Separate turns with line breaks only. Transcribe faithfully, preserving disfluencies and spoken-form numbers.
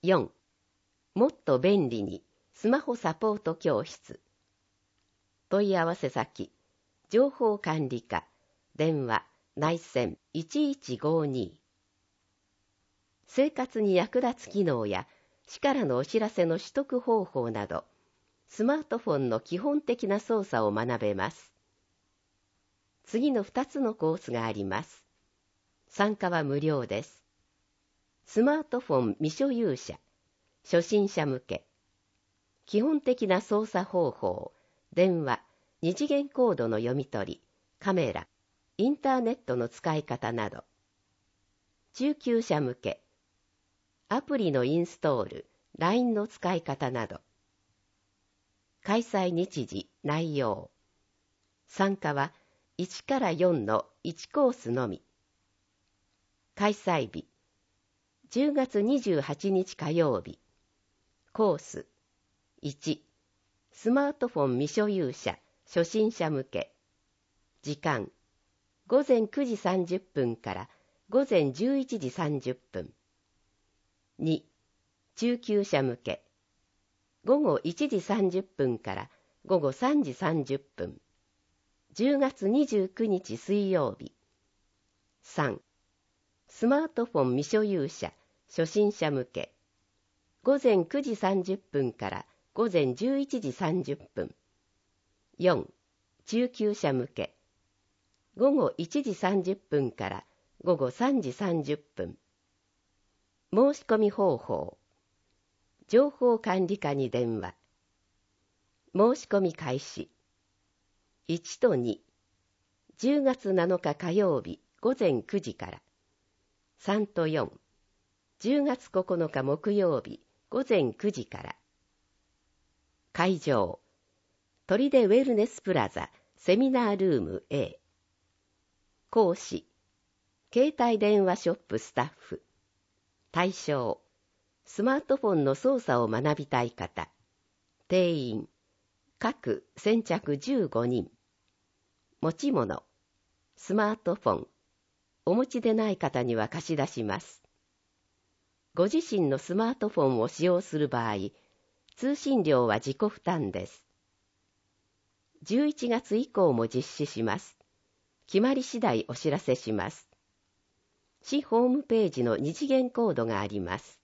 よん、もっと便利にスマホサポート教室。問い合わせ先、情報管理課、電話、内線いちいちごに。生活に役立つ機能や市からのお知らせの取得方法など、スマートフォンの基本的な操作を学べます。次のふたつのコースがあります。参加は無料です。スマートフォン未所有者、初心者向け。基本的な操作方法、電話、二次元コードの読み取り、カメラ、インターネットの使い方など。中級者向け。アプリのインストール、ライン の使い方など。開催日時、内容。参加はいちからよんのいちコースのみ。開催日、じゅうがつにじゅうはちにち火曜日。コースいち、スマートフォン未所有者、初心者向け。時間、ごぜんくじさんじゅっぷんからごぜんじゅういちじさんじゅっぷん。に、中級者向け。ごごいちじさんじゅっぷんからごごさんじさんじゅっぷん。じゅうがつにじゅうくにち水曜日。さん、スマートフォン未所有者、初心者向け。ごぜんくじさんじゅっぷんからごぜんじゅういちじさんじゅっぷん。よん、中級者向け。ごごいちじさんじゅっぷんからごごさんじさんじゅっぷん。申し込み方法。情報管理課に電話。申し込み開始。いちとに、じゅうがつなのか火曜日ごぜんくじから。さんとよん、じゅうがつここのか木曜日ごぜんくじから。会場、砦ウェルネスプラザセミナールーム A。講師、携帯電話ショップスタッフ。対象、スマートフォンの操作を学びたい方。定員、各先着じゅうごにん。持ち物、スマートフォン。お持ちでない方には貸し出します。ご自身のスマートフォンを使用する場合、通信料は自己負担です。じゅういちがつ以降も実施します。決まり次第お知らせします。市ホームページの二次元コードがあります。